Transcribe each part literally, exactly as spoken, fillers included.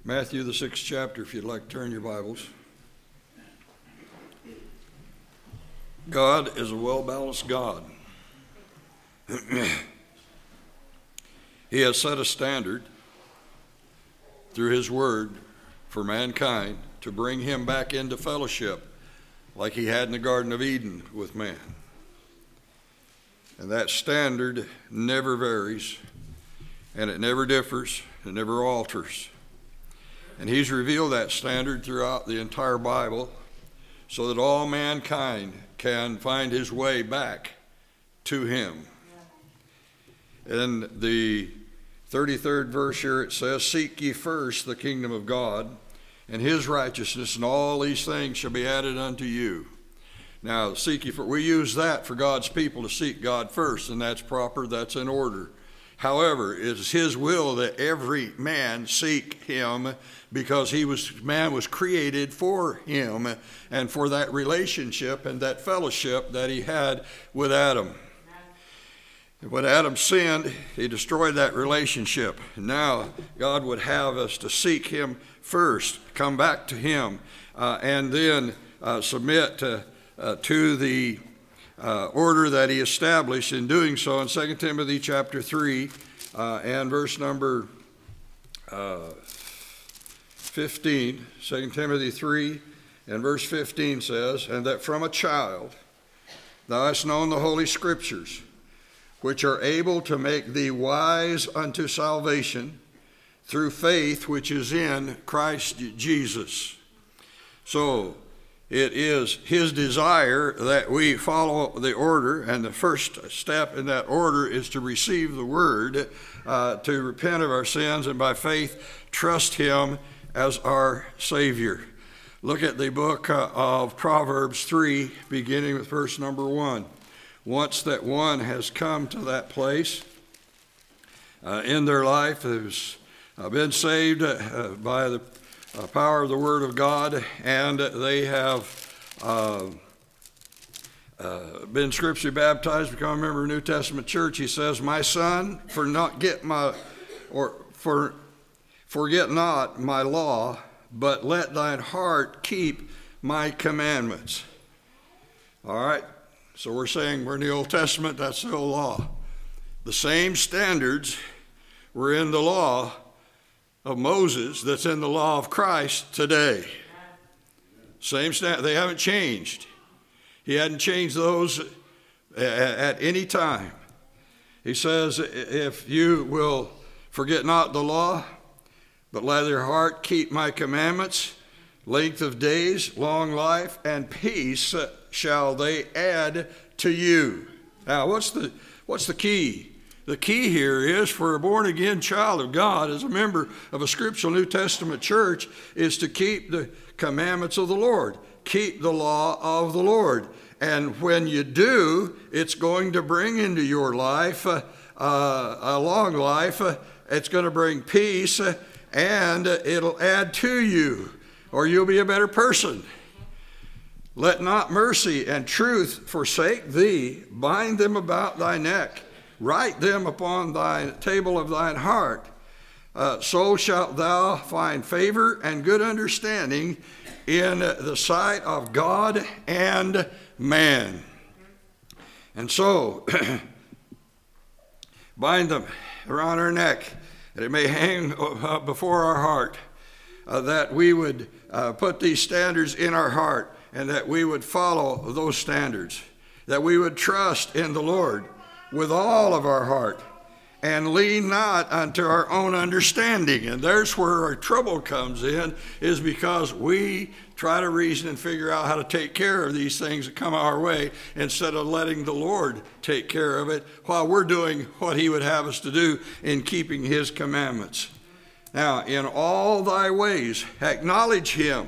Matthew, the sixth chapter, if you'd like to turn your Bibles. God is a well-balanced God. He has set a standard through his word for mankind to bring him back into fellowship like he had in the Garden of Eden with man. And that standard never varies, and it never differs, it never alters. And he's revealed that standard throughout the entire Bible so that all mankind can find his way back to him. In the thirty-third verse here it says, "Seek ye first the kingdom of God and his righteousness, and all these things shall be added unto you." Now, seek ye first. We use that for God's people to seek God first, and that's proper, that's in order. However, it is his will that every man seek him, because he was man was created for him and for that relationship and that fellowship that he had with Adam. When Adam sinned, he destroyed that relationship. Now, God would have us to seek him first, come back to him, uh, and then uh, submit to, uh, to the uh, order that he established. In doing so, in Second Timothy chapter three uh, and verse number uh, fifteen, Second Timothy three and verse fifteen says, "And that from a child thou hast known the holy scriptures, which are able to make thee wise unto salvation through faith which is in Christ Jesus." So it is his desire that we follow the order, and the first step in that order is to receive the word, uh, to repent of our sins, and by faith trust him as our Savior. Look at the book uh, of Proverbs three, beginning with verse number one. Once that one has come to that place uh, in their life, who's uh, been saved uh, by the uh, power of the Word of God, and they have uh, uh, been scripturally baptized, become a member of the New Testament church, he says, "My son, for not get my, or for forget not my law, but let thine heart keep my commandments." All right. So we're saying we're in the Old Testament, that's the old law. The same standards were in the law of Moses that's in the law of Christ today. Same standard, they haven't changed. He hadn't changed those at any time. He says, if you will forget not the law, but let your heart keep my commandments, length of days, long life, and peace shall they add to you. Now, what's the what's the key? The key here is, for a born-again child of God, as a member of a scriptural New Testament church, is to keep the commandments of the Lord, keep the law of the Lord. And when you do, it's going to bring into your life uh, uh, a long life. Uh, it's going to bring peace, uh, and uh, it'll add to you, or you'll be a better person. "Let not mercy and truth forsake thee. Bind them about thy neck. Write them upon thy table of thine heart. Uh, so shalt thou find favor and good understanding in the sight of God and man." And so, bind them around our neck, that it may hang before our heart, uh, that we would uh, put these standards in our heart, and that we would follow those standards, that we would trust in the Lord with all of our heart, and lean not unto our own understanding. And there's where our trouble comes in, is because we try to reason and figure out how to take care of these things that come our way, instead of letting the Lord take care of it while we're doing what he would have us to do in keeping his commandments. Now, in all thy ways, acknowledge him.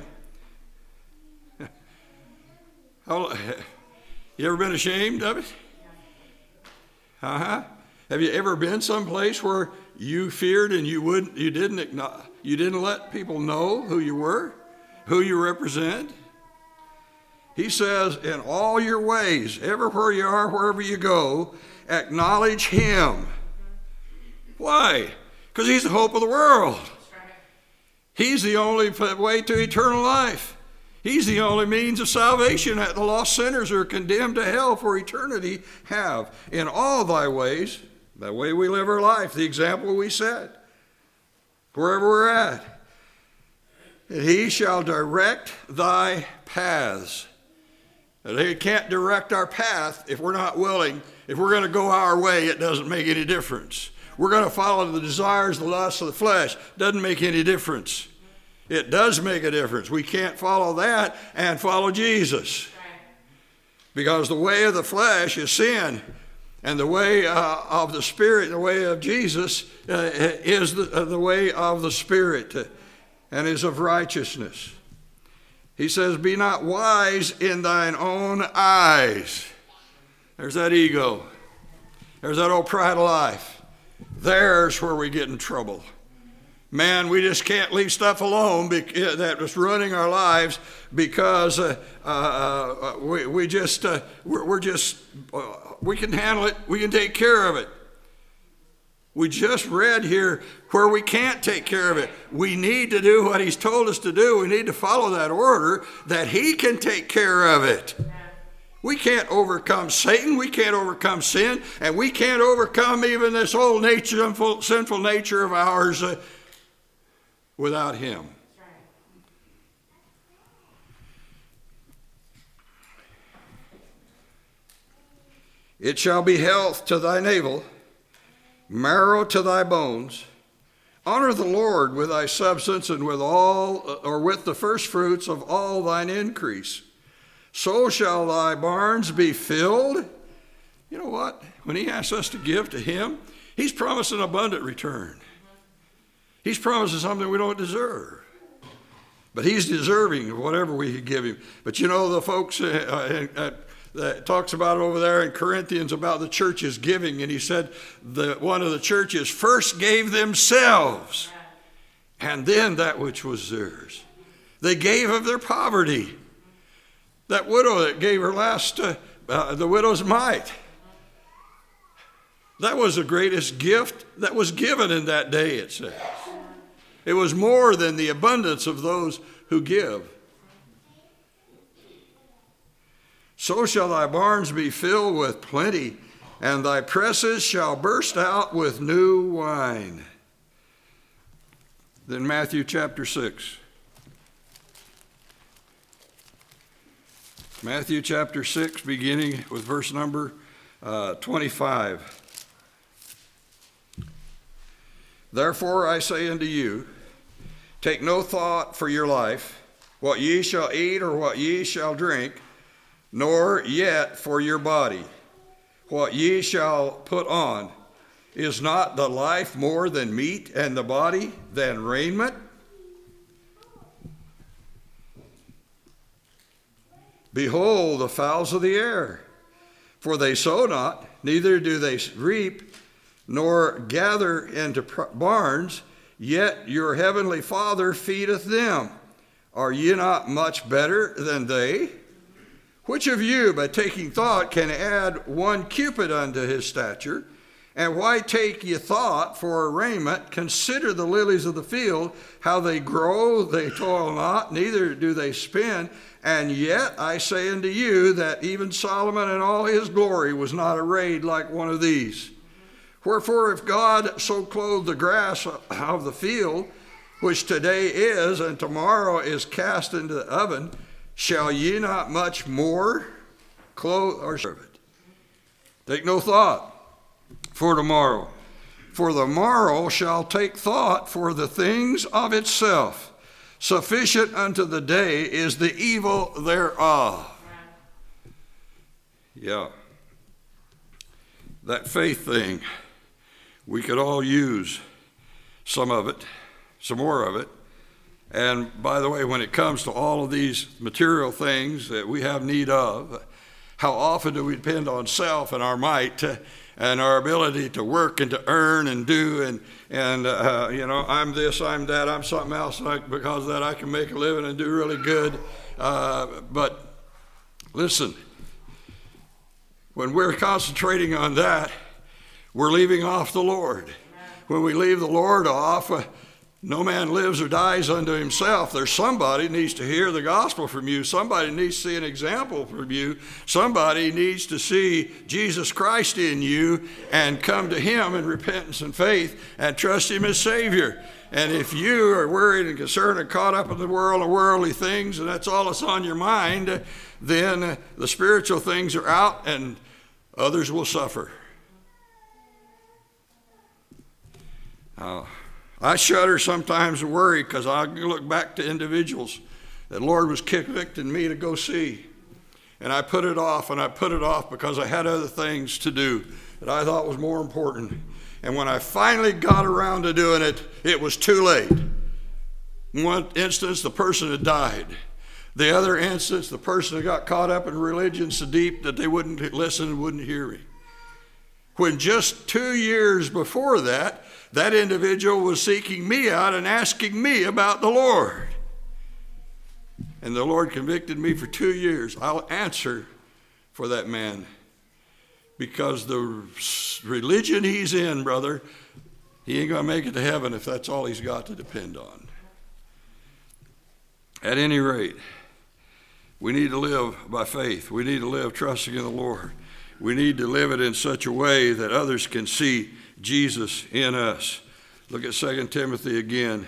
You ever been ashamed of it? Uh-huh. Have you ever been someplace where you feared and you wouldn't, you didn't, you didn't let people know who you were, who you represent? He says, in all your ways, everywhere you are, wherever you go, acknowledge him. Why? Because he's the hope of the world. He's the only way to eternal life. He's the only means of salvation that the lost sinners who are condemned to hell for eternity have. In all thy ways, the way we live our life, the example we set, wherever we're at, and he shall direct thy paths. And he can't direct our path if we're not willing. If we're going to go our way, it doesn't make any difference. We're going to follow the desires, the lusts of the flesh. Doesn't make any difference. It does make a difference. We can't follow that and follow Jesus. Because the way of the flesh is sin. And the way uh, of the Spirit, the way of Jesus, uh, is the, uh, the way of the Spirit uh, and is of righteousness. He says, be not wise in thine own eyes. There's that ego. There's that old pride of life. There's where we get in trouble. Man, we just can't leave stuff alone that was running our lives because uh, uh, we, we just, uh, we're, we're just, uh, we can handle it. We can take care of it. We just read here where we can't take care of it. We need to do what he's told us to do. We need to follow that order that he can take care of it. We can't overcome Satan. We can't overcome sin. And we can't overcome even this old nature, sinful nature of ours uh, without him. It shall be health to thy navel, marrow to thy bones. Honor the Lord with thy substance and with all, or with the first fruits of all thine increase. So shall thy barns be filled. You know what? When he asks us to give to him, he's promised an abundant return. He's promising something we don't deserve. But he's deserving of whatever we could give him. But you know, the folks uh, uh, that talks about it over there in Corinthians about the churches giving, and he said that one of the churches first gave themselves and then that which was theirs. They gave of their poverty. That widow that gave her last, uh, uh, the widow's mite. That was the greatest gift that was given in that day, it says. It was more than the abundance of those who give. So shall thy barns be filled with plenty, and thy presses shall burst out with new wine. Then Matthew chapter six. Matthew chapter six, beginning with verse number uh, twenty-five. Therefore I say unto you, take no thought for your life, what ye shall eat or what ye shall drink, nor yet for your body, what ye shall put on. Is not the life more than meat, and the body than raiment? Behold the fowls of the air, for they sow not, neither do they reap, nor gather into barns, yet your heavenly Father feedeth them. Are ye not much better than they? Which of you, by taking thought, can add one cubit unto his stature? And why take ye thought for a raiment? Consider the lilies of the field, how they grow, they toil not, neither do they spin. And yet I say unto you that even Solomon in all his glory was not arrayed like one of these. Wherefore, if God so clothe the grass of the field, which today is and tomorrow is cast into the oven, shall ye not much more clothe or serve it? Take no thought for tomorrow, for the morrow shall take thought for the things of itself. Sufficient unto the day is the evil thereof. Yeah. That faith thing, we could all use some of it, some more of it. And by the way, when it comes to all of these material things that we have need of, how often do we depend on self and our might to, and our ability to work and to earn and do and, and uh, you know, I'm this, I'm that, I'm something else, and I, because of that I can make a living and do really good. Uh, but listen, when we're concentrating on that, we're leaving off the Lord. When we leave the Lord off, uh, No man lives or dies unto himself. There's somebody needs to hear the gospel from you. Somebody needs to see an example from you. Somebody needs to see Jesus Christ in you and come to him in repentance and faith and trust him as Savior. And if you are worried and concerned and caught up in the world and worldly things, and that's all that's on your mind, then the spiritual things are out and others will suffer. Uh, I shudder sometimes and worry because I look back to individuals that the Lord was convicting me to go see. And I put it off, and I put it off because I had other things to do that I thought was more important. And when I finally got around to doing it, it was too late. In one instance, the person had died. The other instance, the person had got caught up in religion so deep that they wouldn't listen and wouldn't hear me. When just two years before that, that individual was seeking me out and asking me about the Lord. And the Lord convicted me for two years. I'll answer for that man. Because the religion he's in, brother, he ain't going to make it to heaven if that's all he's got to depend on. At any rate, we need to live by faith. We need to live trusting in the Lord. We need to live it in such a way that others can see Jesus in us. Look at Second Timothy again.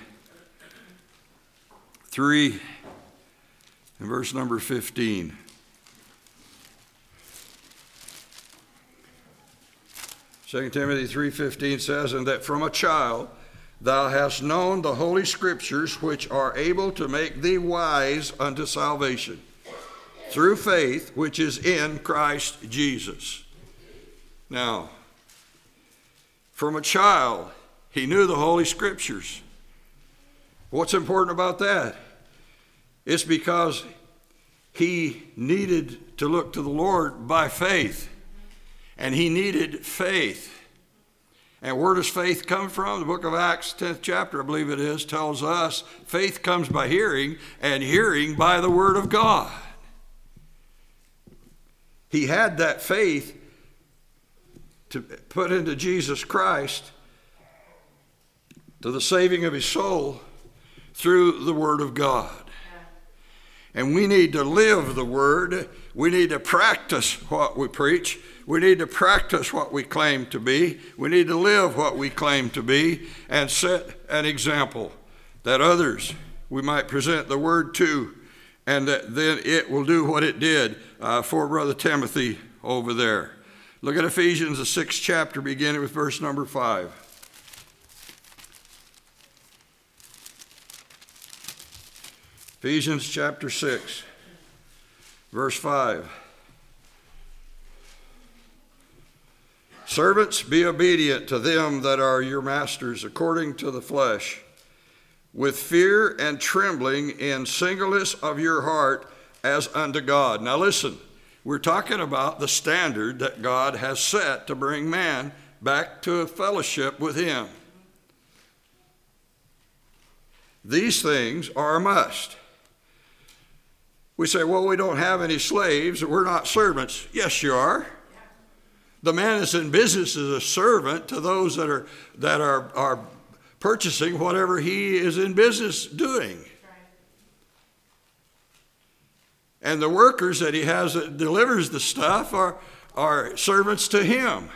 three and verse number fifteen. Second Timothy three fifteen says, "And that from a child thou hast known the holy scriptures, which are able to make thee wise unto salvation, through faith which is in Christ Jesus." Now, from a child, he knew the Holy Scriptures. What's important about that? It's because he needed to look to the Lord by faith. And he needed faith. And where does faith come from? The book of Acts, tenth chapter, I believe it is, tells us faith comes by hearing, and hearing by the word of God. He had that faith to put into Jesus Christ to the saving of his soul through the word of God. And we need to live the word. We need to practice what we preach. We need to practice what we claim to be. We need to live what we claim to be and set an example that others we might present the word to, and that then it will do what it did uh, for Brother Timothy over there. Look at Ephesians, the sixth chapter, beginning with verse number five. Ephesians chapter six, verse five. "Servants, be obedient to them that are your masters according to the flesh, with fear and trembling in singleness of your heart as unto God." Now listen, we're talking about the standard that God has set to bring man back to a fellowship with him. These things are a must. We say, well, we don't have any slaves, we're not servants. Yes, you are. The man that's in business is a servant to those that are that are, are purchasing whatever he is in business doing. And the workers that he has that delivers the stuff are, are servants to him.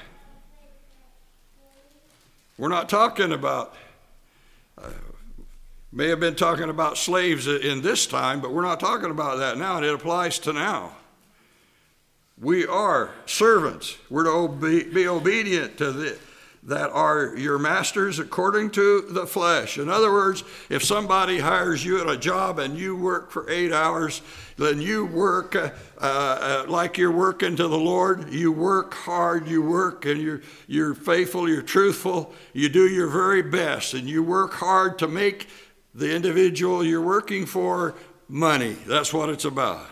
We're not talking about, uh, may have been talking about slaves in this time, but we're not talking about that now, and it applies to now. We are servants. We're to obe- be obedient to the, that are your masters according to the flesh. In other words, if somebody hires you at a job and you work for eight hours, then you work uh, uh, like you're working to the Lord. You work hard, you work, and you're, you're faithful, you're truthful, you do your very best, and you work hard to make the individual you're working for money. That's what it's about.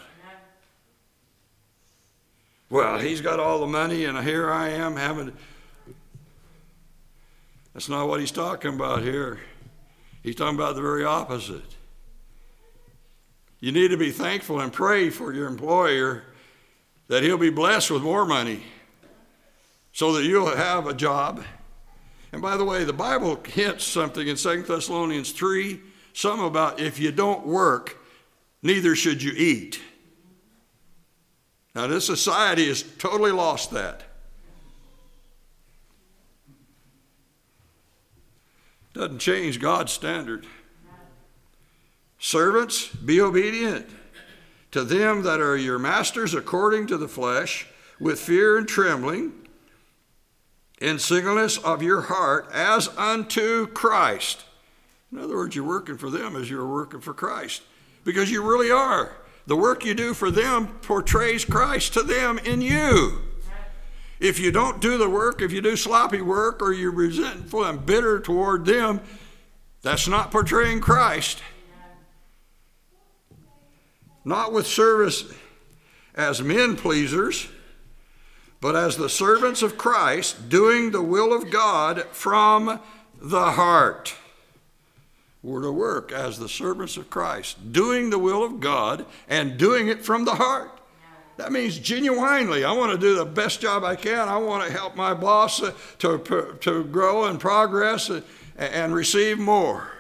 Well, he's got all the money, and here I am having... That's not what he's talking about here. He's talking about the very opposite. You need to be thankful and pray for your employer that he'll be blessed with more money so that you'll have a job And by the way, the Bible hints something in Second Thessalonians three, some about if you don't work, neither should you eat. Now, this society has totally lost that. Doesn't change God's standard. Servants, be obedient to them that are your masters according to the flesh, with fear and trembling, in singleness of your heart, as unto Christ. In other words, you're working for them as you're working for Christ, because you really are. The work you do for them portrays Christ to them in you. If you don't do the work, if you do sloppy work, or you're resentful and bitter toward them, that's not portraying Christ. Not with service as men pleasers, but as the servants of Christ, doing the will of God from the heart. We're to work as the servants of Christ, doing the will of God and doing it from the heart. That means genuinely, I want to do the best job I can. I want to help my boss uh, to, to grow and progress and, and receive more.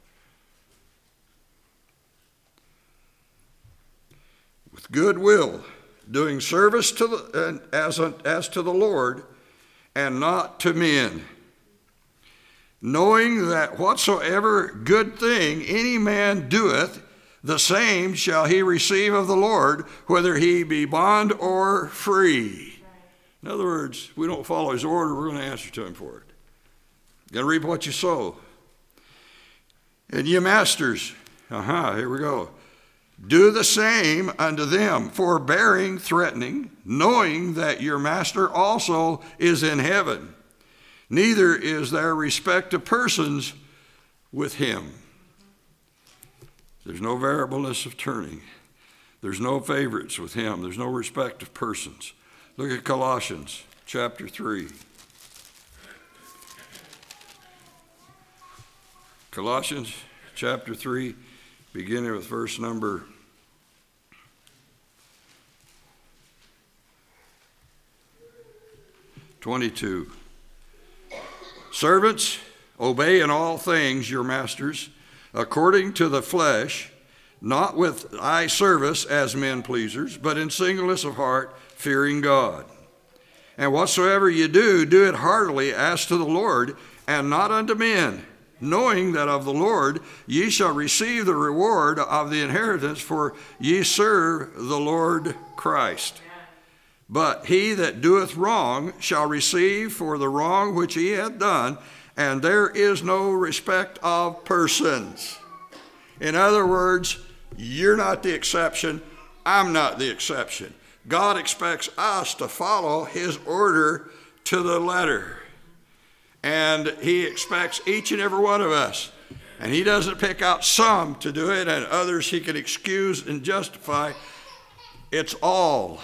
With good will, doing service to the, as, as to the Lord and not to men, knowing that whatsoever good thing any man doeth, the same shall he receive of the Lord, whether he be bond or free. In other words, we don't follow his order, we're going to answer to him for it. You're going to reap what you sow. And ye masters, aha, here we go. Do the same unto them, forbearing, threatening, knowing that your master also is in heaven. Neither is there respect of persons with him. There's no variableness of turning. There's no favorites with him. There's no respect of persons. Look at Colossians chapter three. Colossians chapter three, beginning with verse number twenty-two. Servants, obey in all things your masters, according to the flesh, not with eye service as men pleasers, but in singleness of heart, fearing God. And whatsoever you do, do it heartily as to the Lord, and not unto men, knowing that of the Lord ye shall receive the reward of the inheritance, for ye serve the Lord Christ. But he that doeth wrong shall receive for the wrong which he hath done, and there is no respect of persons. In other words, you're not the exception, I'm not the exception. God expects us to follow his order to the letter. And he expects each and every one of us. And he doesn't pick out some to do it and others he can excuse and justify. It's all.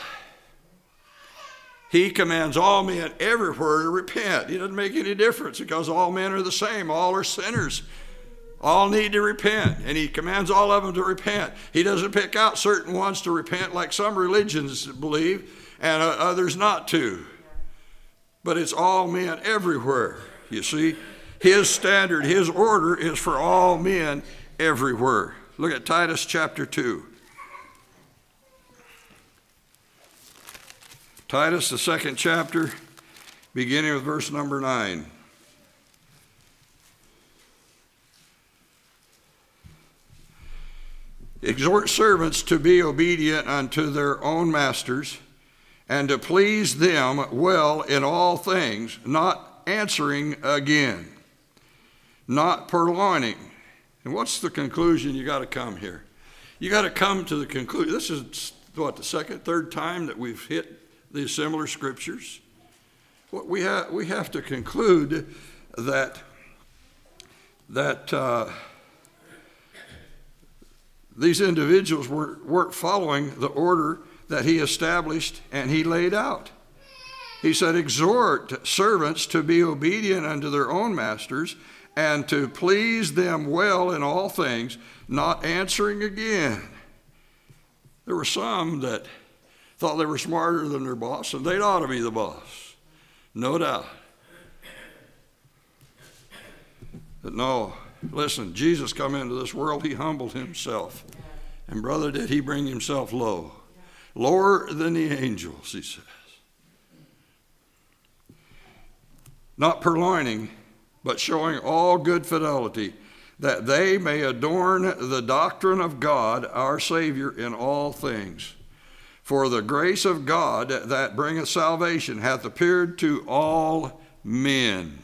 He commands all men everywhere to repent. He doesn't make any difference because all men are the same. All are sinners. All need to repent. And he commands all of them to repent. He doesn't pick out certain ones to repent like some religions believe and others not to. But it's all men everywhere, you see. His standard, his order is for all men everywhere. Look at Titus chapter two. Titus, the second chapter, beginning with verse number nine. Exhort servants to be obedient unto their own masters, and to please them well in all things, not answering again, not purloining. And what's the conclusion you got to come here? You got to come to the conclusion. This is, what, the second, third time that we've hit these similar scriptures. What we have, we have to conclude that that uh, these individuals were, weren't following the order that he established and he laid out. He said, exhort servants to be obedient unto their own masters and to please them well in all things, not answering again. There were some that thought they were smarter than their boss, and they'd ought to be the boss. No doubt. But no, listen, Jesus come into this world, he humbled himself. And brother, did he bring himself low? Lower than the angels, he says. Not purloining, but showing all good fidelity, that they may adorn the doctrine of God, our Savior, in all things. For the grace of God that bringeth salvation hath appeared to all men,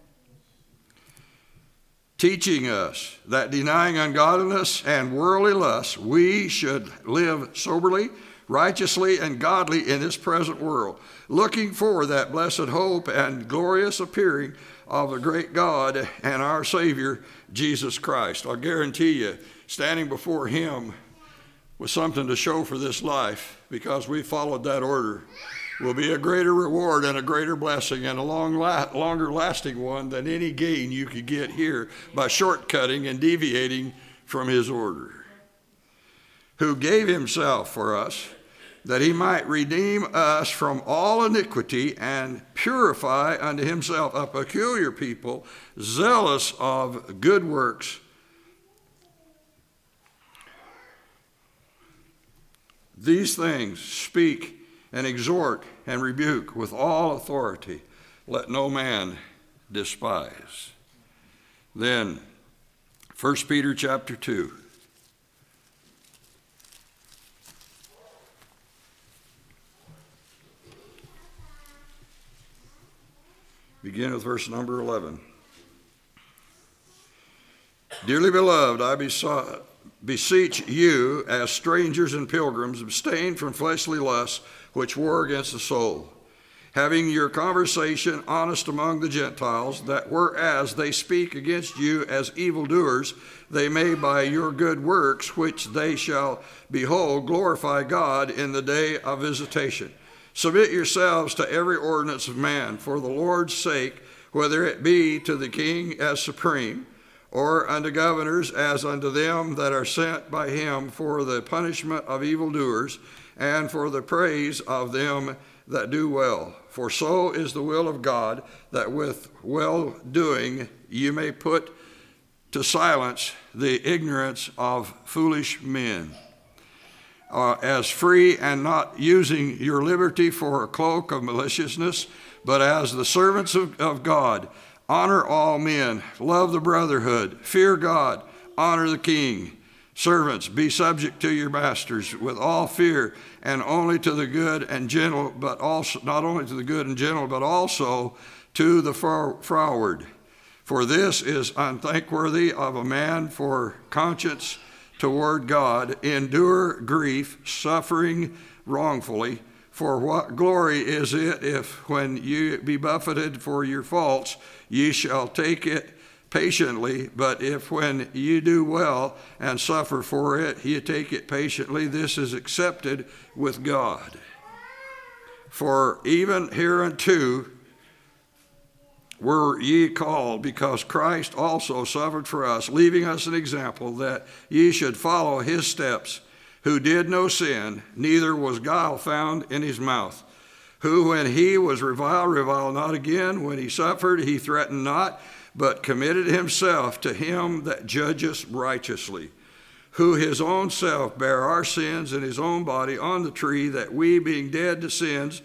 teaching us that denying ungodliness and worldly lusts, we should live soberly, righteously, and godly in this present world, looking for that blessed hope and glorious appearing of the great God and our Savior, Jesus Christ. I'll guarantee you, standing before him with something to show for this life, because we followed that order, will be a greater reward and a greater blessing and a long, longer lasting one than any gain you could get here by shortcutting and deviating from his order. Who gave himself for us, that he might redeem us from all iniquity and purify unto himself a peculiar people, zealous of good works. These things speak and exhort and rebuke with all authority. Let no man despise. Then, First Peter chapter two. Begin with verse number eleven. Dearly beloved, I besought beseech you, as strangers and pilgrims, abstain from fleshly lusts which war against the soul, having your conversation honest among the Gentiles, that whereas they speak against you as evildoers, they may by your good works, which they shall behold, glorify God in the day of visitation. Submit yourselves to every ordinance of man for the Lord's sake, whether it be to the king as supreme, or unto governors as unto them that are sent by him for the punishment of evildoers, and for the praise of them that do well. For so is the will of God, that with well-doing you may put to silence the ignorance of foolish men. Uh, as free and not using your liberty for a cloak of maliciousness, but as the servants of, of God. Honor all men, love the brotherhood, fear God, honor the king. Servants, be subject to your masters with all fear, and only to the good and gentle, but also not only to the good and gentle, but also to the froward. For this is unthankworthy of a man for conscience toward God. Endure grief, suffering wrongfully. For what glory is it if, when you be buffeted for your faults, ye shall take it patiently? But if when you do well and suffer for it, ye take it patiently, this is accepted with God. For even hereunto were ye called, because Christ also suffered for us, leaving us an example that ye should follow his steps, who did no sin, neither was guile found in his mouth, who when he was reviled, reviled not again, when he suffered, he threatened not, but committed himself to him that judgeth righteously, who his own self bare our sins in his own body on the tree, that we, being dead to sins,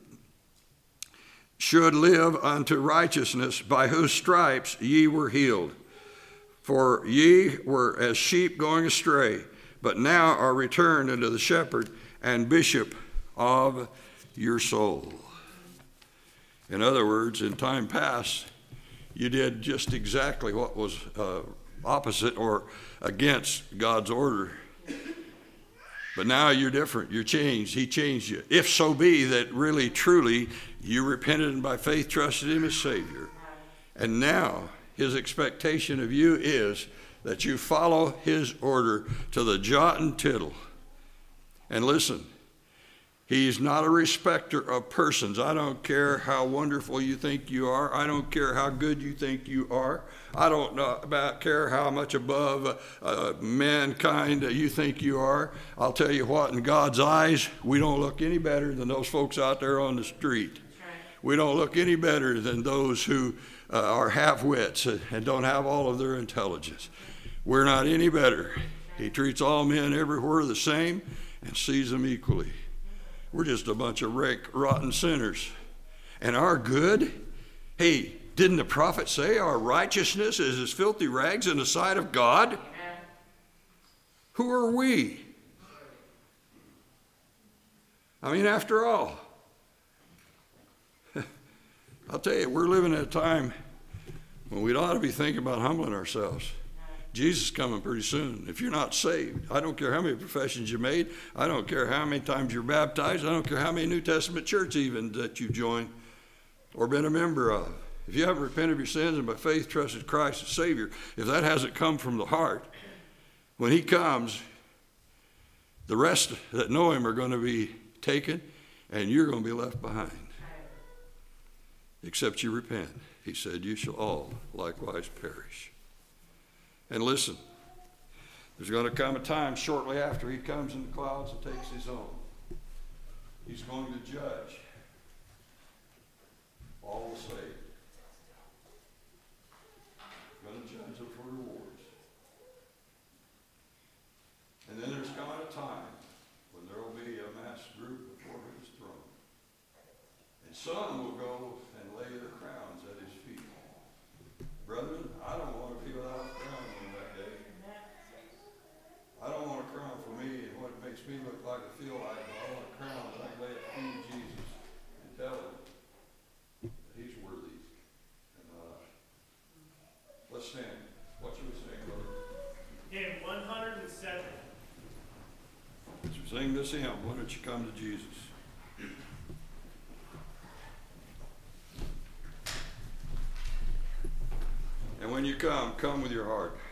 should live unto righteousness, by whose stripes ye were healed. For ye were as sheep going astray, but now are returned unto the shepherd and bishop of your soul. In other words, in time past, you did just exactly what was uh, opposite or against God's order. But now you're different. You're changed. He changed you. If so be that really, truly, you repented and by faith trusted him as Savior. And now his expectation of you is that you follow his order to the jot and tittle. And listen, he's not a respecter of persons. I don't care how wonderful you think you are. I don't care how good you think you are. I don't know about care how much above uh, mankind you think you are. I'll tell you what, in God's eyes, we don't look any better than those folks out there on the street. We don't look any better than those who uh, are half-wits and don't have all of their intelligence. We're not any better. He treats all men everywhere the same and sees them equally. We're just a bunch of wreck, rotten sinners. And our good, hey, didn't the prophet say our righteousness is as filthy rags in the sight of God? Amen. Who are we? I mean, after all, I'll tell you, we're living at a time when we ought to be thinking about humbling ourselves. Jesus is coming pretty soon. If you're not saved, I don't care how many professions you made. I don't care how many times you're baptized. I don't care how many New Testament churches even that you've joined or been a member of. If you haven't repented of your sins and by faith trusted Christ as Savior, if that hasn't come from the heart, when he comes, the rest that know him are going to be taken and you're going to be left behind. Except you repent. He said, you shall all likewise perish. And listen, there's going to come a time shortly after he comes in the clouds and takes his own. He's going to judge all the saved. He's going to judge them for rewards. And then there's coming a time when there will be a mass group before his throne. And some will go and lay their crowns at his feet. Brethren, I don't want to be without a crown on that day. I don't want a crown for me and what it makes me look like a field idol. I want a crown that I can lay at the feet of Jesus and tell him that he's worthy and not I. Let's stand. What should we sing, brother? Hymn one hundred seven. As we sing this hymn, why don't you come to Jesus? And when you come, come with your heart.